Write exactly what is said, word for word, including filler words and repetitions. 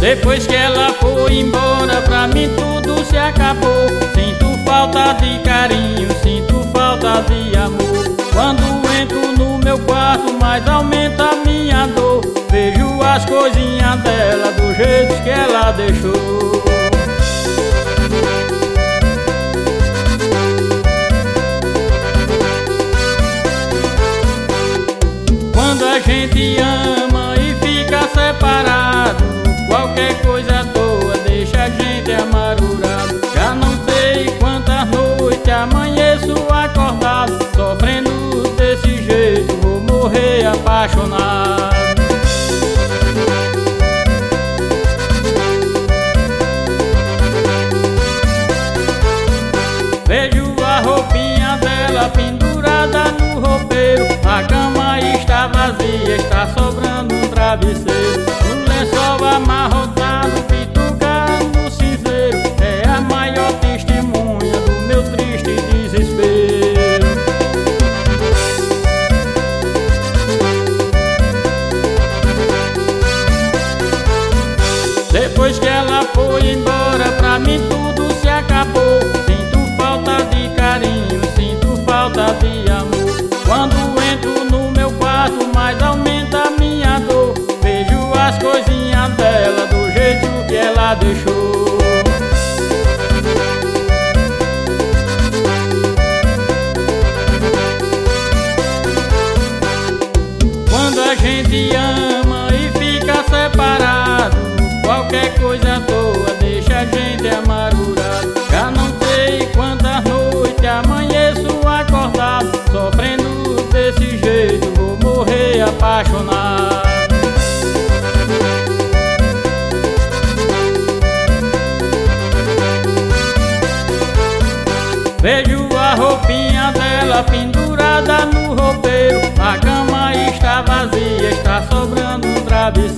Depois que ela foi embora, pra mim tudo se acabou. Sinto falta de carinho, sinto falta de amor. Quando entro no meu quarto, mais aumenta a minha dor. Vejo as coisinhas dela do jeito que ela deixou. Quando a gente ama e fica separado, qualquer coisa à toa deixa a gente amargurado. Já não sei quantas noites amanheço acordado, sofrendo desse jeito, vou morrer apaixonado. Vejo a roupinha dela pendurada no roupeiro, a cama está vazia, está sobrando um travesseiro. O lençol amarrotado, pitucado no cinzeiro, é a maior testemunha do meu triste desespero. Depois que ela foi embora, pra mim tudo se acabou. Sinto falta de carinho, sinto falta de amor. Quando entro no meu quarto, mais aumenta a minha dor. Vejo as coisinhas dela do jeito que ela deixou. Quando a gente ama e fica separado, qualquer coisa à toa deixa a gente amargurado. Já não sei quantas noites amanheço acordado, sofrendo desse jeito, vou morrer apaixonado. Vejo a roupinha dela pendurada no roupeiro, a cama está vazia, está sobrando um travesseiro.